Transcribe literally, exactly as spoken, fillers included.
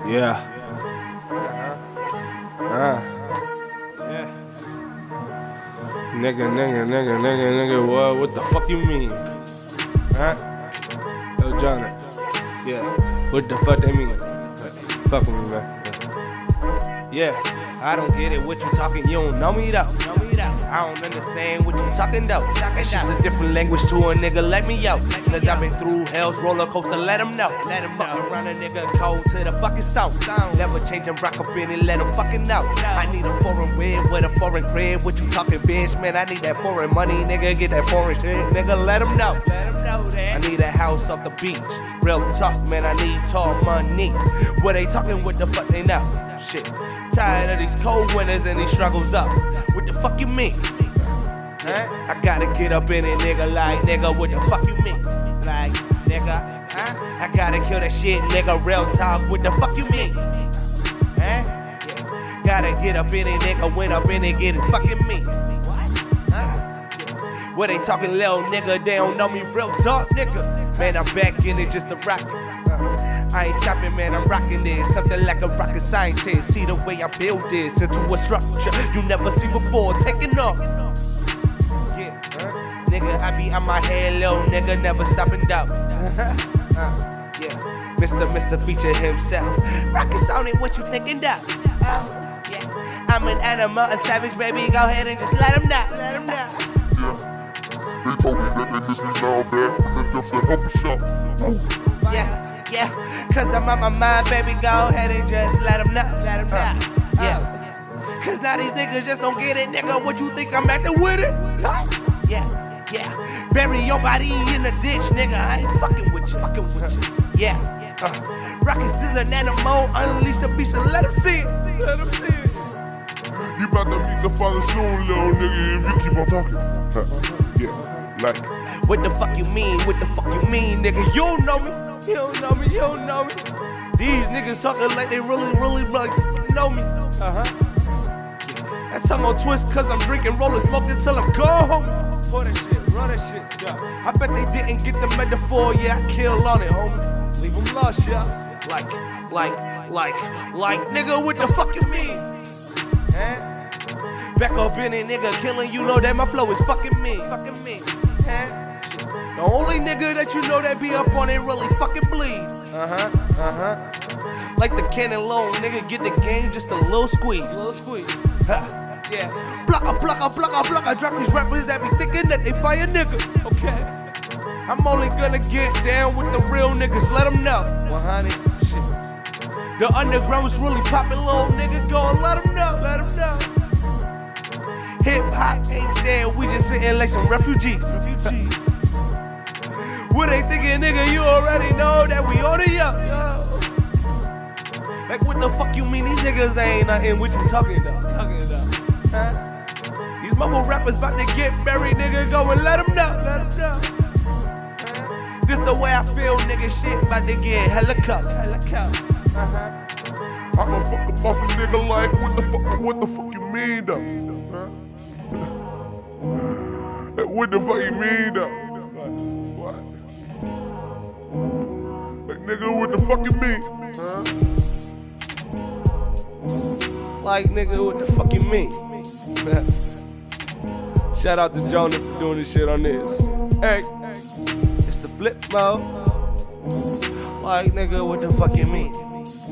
Yeah. Uh. Yeah. Nigga, nigga, nigga, nigga, nigga, what? What the fuck you mean? Huh? Yo, Johnny. Yeah. What the fuck they mean? Fuck with me, man. Yeah. I don't get it, what you talking, you don't know me though. I don't understand what you talking though. That's just a different language to a nigga, let me out. Cause I've been through hell's roller coaster, let him know. Let him fuck around a nigga cold to the fucking stone. Never change and rock up in it, let him fucking know. I need a foreign wig with a foreign crib. What you talking, bitch, man? I need that foreign money, nigga. Get that foreign shit, nigga, let him know. Let him know that. I need a house off the beach. Real talk, man, I need tall money. What they talking, what the fuck they know? Shit. Tired of these cold winters and these struggles though. What the fuck you mean? Huh? I gotta get up in it, nigga, like, nigga, what the fuck you mean? Like, nigga, huh? I gotta kill that shit, nigga, real talk, what the fuck you mean? Huh? Yeah. Gotta get up in it, nigga, went up in it, get it fucking me. Huh? What they talking, little nigga, they don't know me, real talk, nigga. Man, I'm back in it just to rock it. I ain't stopping, man, I'm rocking this. Something like a rocket scientist. See the way I build this into a structure you never seen before. Taking off. Yeah, huh? Nigga, I be on my head, little nigga, never stopping down. uh, yeah, Mister Mister Feature himself. Rocket Sonic, what you thinking that? Uh, yeah, I'm an animal, a savage, baby. Go ahead and just let him know. Let him know. They told me that they miss me now bad from the depths of health shop. Yeah, yeah, cause I'm on my mind, baby, go ahead and just let them know, let them know, uh, yeah. Cause now these niggas just don't get it, nigga, what you think I'm acting with it? Yeah, yeah, bury your body in the ditch, nigga, I ain't fucking with you, fucking with you, yeah. Uh, Rockets is an animal, unleash the beast and let him see it, let him see it. You about to meet the father soon, little nigga, if you keep on talking. Huh. Yeah, like. What the fuck you mean? What the fuck you mean, nigga? You don't know me. You don't know me. You don't know me. These niggas talking like they really, really like know me. Uh huh. That tongue on twist cause I'm drinking, rolling, smoking till I'm gone. Pour that shit, run that shit, yeah. I bet they didn't get the metaphor, yeah. I kill on it, homie. Leave them lost, yeah. Like, like, like, like, nigga, what the fuck you mean? Huh? Back up in it, nigga, killing. You know that my flow is fucking me, fucking me. Huh? The only nigga that you know that be up on it really fucking bleed. Uh-huh, uh-huh. Like the cannon loan, nigga, get the game just a little squeeze. Little squeeze. Ha, yeah. Blocka, blocka, blocka, blocka. Drop these rappers that be thinking that they fire nigga. Okay. I'm only gonna get down with the real niggas, let them know. one hundred, shit. The underground was really poppin', little nigga, go and let them know. Let them know. Hip hop ain't there, we just sitting like some refugees. Refugees. What they thinking, nigga? You already know that we on it up. Like, what the fuck you mean? These niggas ain't nothing. What you talking about? Talking about? Huh? These mumble rappers about to get buried, nigga. Go and let them know. Let them know. Huh? This the way I feel, nigga. Shit about to get hella cup. Hella cup. Uh-huh. I'ma fuck up off a nigga like, what the fuck, what the fuck you mean though? Huh? What the fuck you mean though? What? Like, nigga, what the fuck you mean? Huh? Like, nigga, what the fuck you mean? Shout out to Jonah for doing this shit on this. Hey, it's the flip mode. Like, nigga, what the fuck you mean?